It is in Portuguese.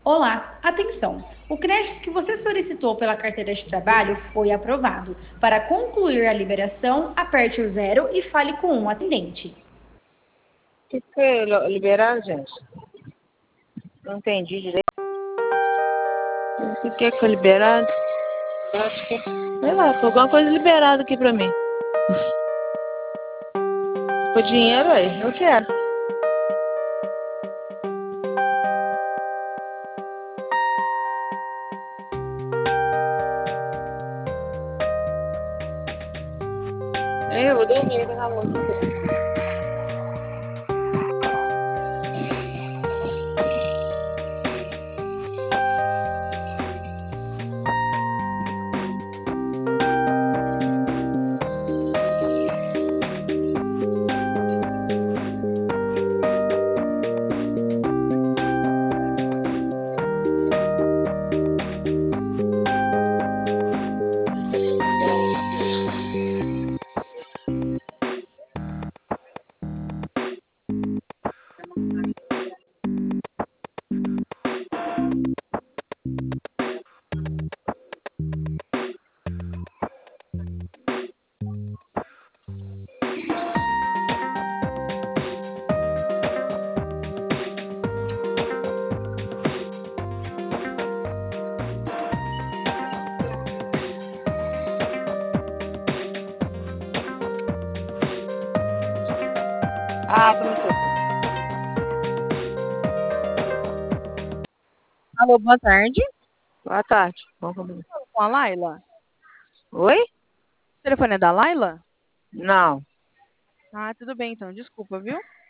Olá, atenção! O crédito que você solicitou pela carteira de trabalho foi aprovado. Para concluir a liberação, aperte o zero e fale com um atendente. Que foi liberado, gente? Não entendi direito. O que foi liberado? Eu acho que. Sei lá, foi alguma coisa liberada aqui pra mim. Foi dinheiro aí, eu quero. Eu vou dormir com a música. Ah, começou. Alô, boa tarde. Boa tarde. Vamos comigo. Com a Laila? Oi? O telefone é da Laila? Não. Ah, tudo bem então, desculpa, viu?